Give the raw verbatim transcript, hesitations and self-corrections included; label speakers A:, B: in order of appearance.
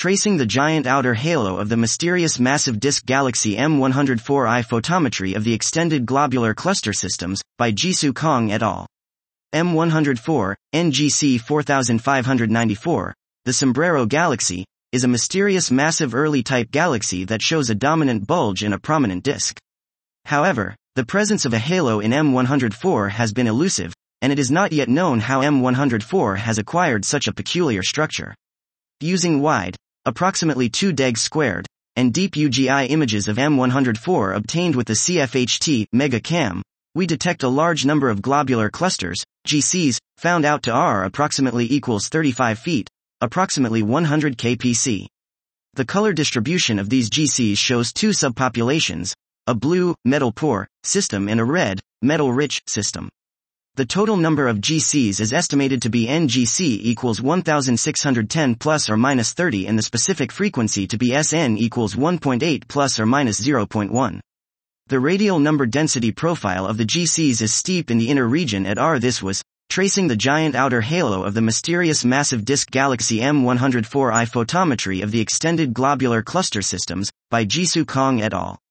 A: tracing the giant outer halo of the mysterious massive disk galaxy M one hundred four I photometry of the extended globular cluster systems, by Jisoo Kong et al. M one hundred four, N G C four five nine four, the Sombrero Galaxy, is a mysterious massive early-type galaxy that shows a dominant bulge and a prominent disk. However, the presence of a halo in M one hundred four has been elusive, and it is not yet known how M one hundred four has acquired such a peculiar structure. Using wide, approximately two degs squared, and deep U G I images of M one hundred four obtained with the C F H T Mega Cam, we detect a large number of globular clusters, G Cs, found out to R approximately equals thirty-five feet, approximately one hundred kilometers. The color distribution of these G Cs shows two subpopulations, a blue, metal-poor, system and a red, metal-rich, system. The total number of G Cs is estimated to be N G C equals one thousand six hundred ten plus or minus thirty and the specific frequency to be S N equals one point eight plus or minus zero point one. The radial number density profile of the G Cs is steep in the inner region at R. This was, tracing the giant outer halo of the mysterious massive disk galaxy M one hundred four I photometry of the extended globular cluster systems, by Jisoo Kong et al.